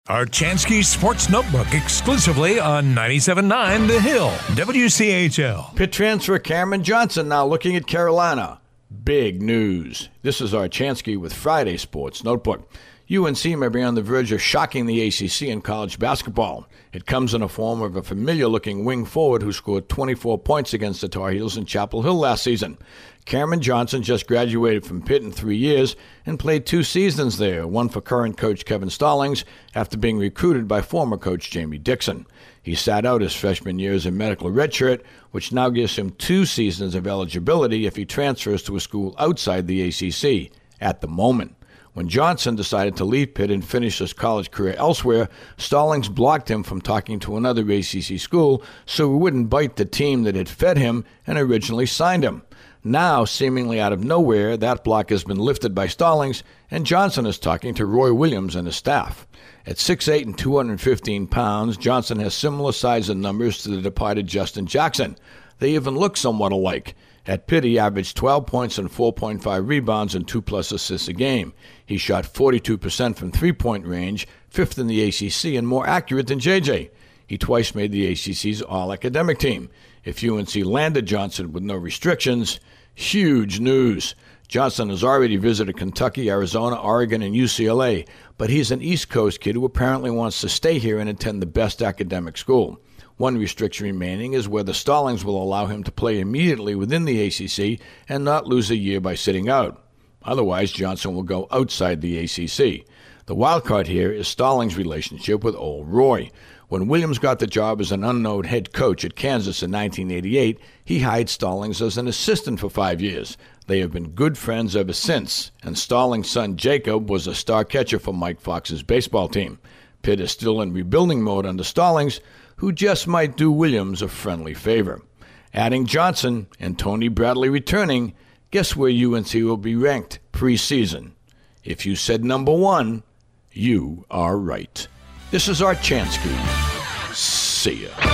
Archansky Sports Notebook exclusively on 97.9 The Hill, WCHL. Pitt transfer Cameron Johnson now looking at Carolina. Big news. This is Archansky with Friday Sports Notebook. UNC may be on the verge of shocking the ACC in college basketball. It comes in the form of a familiar-looking wing forward who scored 24 points against the Tar Heels in Chapel Hill last season. Cameron Johnson just graduated from Pitt in 3 years and played 2 seasons there, one for current coach Kevin Stallings after being recruited by former coach Jamie Dixon. He sat out his freshman year as a medical redshirt, which now gives him 2 seasons of eligibility if he transfers to a school outside the ACC at the moment. When Johnson decided to leave Pitt and finish his college career elsewhere, Stallings blocked him from talking to another ACC school so he wouldn't bite the team that had fed him and originally signed him. Now, seemingly out of nowhere, that block has been lifted by Stallings, and Johnson is talking to Roy Williams and his staff. At 6'8" and 215 pounds, Johnson has similar size and numbers to the departed Justin Jackson. They even look somewhat alike. At Pitt, he averaged 12 points and 4.5 rebounds and 2+ assists a game. He shot 42% from three-point range, 5th in the ACC, and more accurate than JJ. He twice made the ACC's all-academic team. If UNC landed Johnson with no restrictions, huge news. Johnson has already visited Kentucky, Arizona, Oregon, and UCLA, but he's an East Coast kid who apparently wants to stay here and attend the best academic school. One restriction remaining is whether Stallings will allow him to play immediately within the ACC and not lose a year by sitting out. Otherwise, Johnson will go outside the ACC. The wild card here is Stallings' relationship with Old Roy. When Williams got the job as an unknown head coach at Kansas in 1988, he hired Stallings as an assistant for 5 years. They have been good friends ever since, and Stallings' son Jacob was a star catcher for Mike Fox's baseball team. Pitt is still in rebuilding mode under Stallings, who just might do Williams a friendly favor. Adding Johnson and Tony Bradley returning, guess where UNC will be ranked preseason? If you said number 1, you are right. This is Archansky. See ya.